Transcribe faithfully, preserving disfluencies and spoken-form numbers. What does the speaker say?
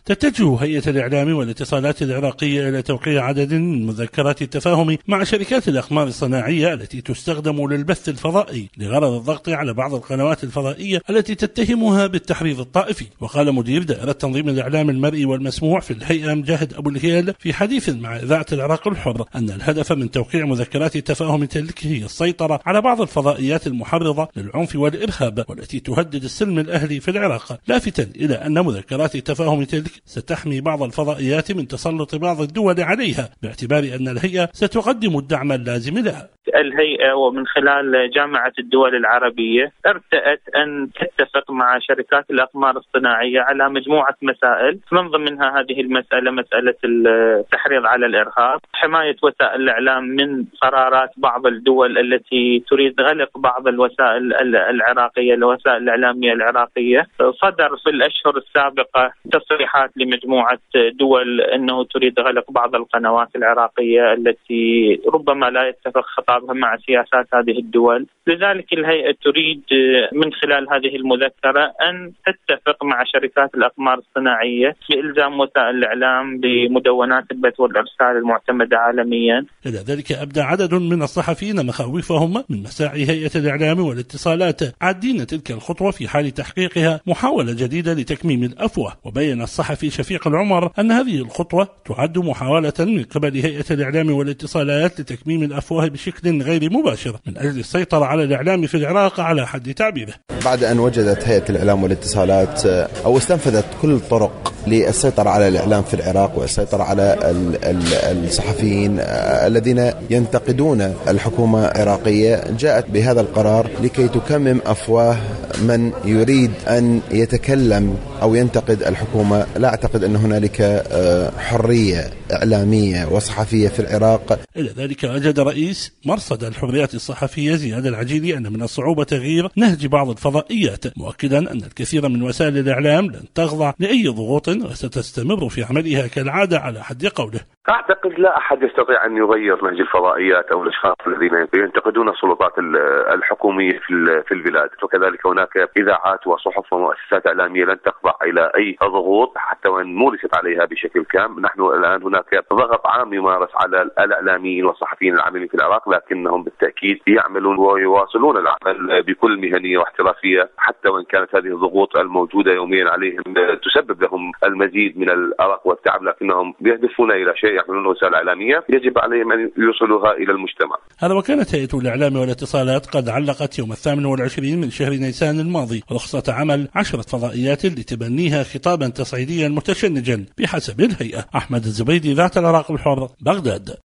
تتجه هيئة الإعلام والاتصالات العراقية إلى توقيع عدد من مذكرات التفاهم مع شركات الأقمار الصناعية التي تستخدم للبث الفضائي لغرض الضغط على بعض القنوات الفضائية التي تتهمها بالتحريض الطائفي. وقال مدير دائرة تنظيم الإعلام المرئي والمسموع في الهيئة مجاهد أبو الهيال في حديث مع إذاعة العراق الحر أن الهدف من توقيع مذكرات التفاهم تلك هي السيطرة على بعض الفضائيات المحرضة للعنف والإرهاب والتي تهدد السلم الأهلي في العراق، لافتا إلى أن مذكرات التفاهم تلك ستحمي بعض الفضائيات من تسلط بعض الدول عليها، باعتبار أن الهيئة ستقدم الدعم اللازم لها. الهيئة ومن خلال جامعة الدول العربية ارتأت أن تتفق مع شركات الأقمار الصناعية على مجموعة مسائل، من ضمنها هذه المسألة مسألة التحريض على الإرهاب، حماية وسائل الإعلام من قرارات بعض الدول التي تريد غلق بعض الوسائل العراقية الوسائل الإعلامية العراقية. صدر في الأشهر السابقة تصريحات لمجموعة دول أنه تريد غلق بعض القنوات العراقية التي ربما لا يتفق خطابها مع سياسات هذه الدول. لذلك الهيئة تريد من خلال هذه المذكرة أن تتفق مع شركات الأقمار الصناعية بإلزام وسائل الإعلام بمدونات البث والإرسال المعتمدة عالميا. إلى ذلك أبدى عدد من الصحفيين مخاوفهم من مساعي هيئة الإعلام والاتصالات، عادين تلك الخطوة في حال تحقيقها محاولة جديدة لتكميم الأفواه. وبين الصحفي شفيق العمر أن هذه الخطوة تعد محاولة من قبل هيئة الإعلام والاتصالات لتكميم الأفواه بشكل غير مباشر من أجل السيطرة على الإعلام في العراق على حد تعبيره. بعد أن وجدت هيئة الإعلام والاتصالات أو استنفذت كل الطرق للسيطرة على الإعلام في العراق والسيطرة على الصحفيين الذين ينتقدون الحكومة العراقية، جاءت بهذا القرار لكي تكمم أفواه من يريد أن يتكلم أو ينتقد الحكومة. لا أعتقد أن هنالك حرية إعلامية وصحفية في العراق. إلى ذلك أجد رئيس مرصد الحريات الصحفية زياد العجيلي أن من الصعوبة تغيير نهج بعض الفضائيات، مؤكدا أن الكثير من وسائل الإعلام لن تخضع لأي ضغوط وستستمر في عملها كالعادة على حد قوله. أعتقد لا أحد يستطيع أن يغير نهج الفضائيات أو الأشخاص الذين ينتقدون السلطات الحكومية في البلاد، وكذلك هناك إذاعات وصحف ومؤسسات إعلامية لن تخضع إلى أي ضغوط حتى وإن مورست عليها بشكل كامل. نحن الآن هناك ضغط عام يمارس على الإعلاميين والصحفيين العاملين في العراق، لكنهم بالتأكيد يعملون ويواصلون العمل بكل مهنية واحترافية حتى وإن كانت هذه الضغوط الموجودة يوميا عليهم تسبب لهم المزيد من الأرق والتعب، لكنهم يهدفون إلى شيء يعملون وسائل إعلامية يجب عليهم أن يوصلوها إلى المجتمع. هذا وكانت هيئة الإعلام والاتصالات قد علقت يوم الثامن والعشرين من شهر نيسان الماضي رخصة عمل عشرة فضائيات لتبنيها خطابا تصعيديا متشنجا بحسب الهيئة. أحمد الزبيدي، ذات العراق الحر، بغداد.